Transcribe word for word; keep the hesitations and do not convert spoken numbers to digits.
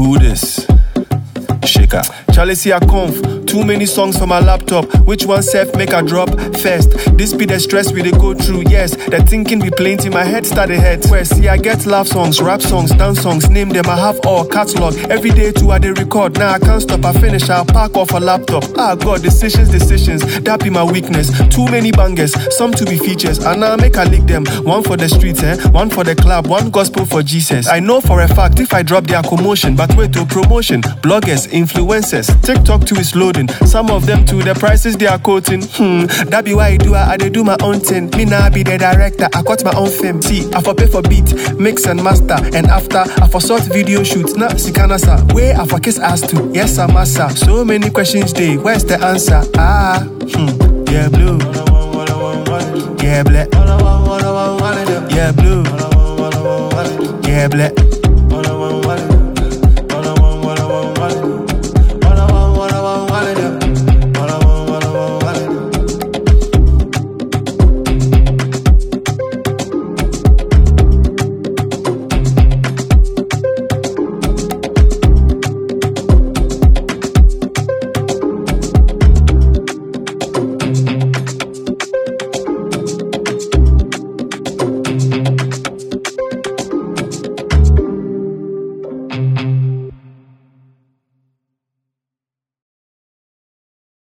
Who this? Shaker. Charlie see a conf. Too many songs for my laptop. Which one self make a drop first? This be the stress we dey go through. Yes, the thinking be plenty. My head started head. Where see I get laugh songs, rap songs, dance songs. Name them I have all catalog. Every day too I dey record. Now I can't stop. I finish. I'll pack off a laptop. Ah God, decisions, decisions. That be my weakness. Too many bangers. Some to be features. And now I make I lick them. One for the streets, eh? One for the club. One gospel for Jesus. I know for a fact if I drop their commotion. But wait to promotion. Bloggers, influencers. TikTok too is loading. Some of them too, the prices they are quoting. Hmm, that be why I do I, I dey do my own thing. Me now be the director, I got my own film. See, I for pay for beat, mix and master. And after, I for sort video shoots. Nah, sikanasa, where I for kiss ass to. Yes, I'm massa. So many questions day, where's the answer? Ah, hmm, yeah, blue. Yeah, black. Yeah, blue. Yeah, black.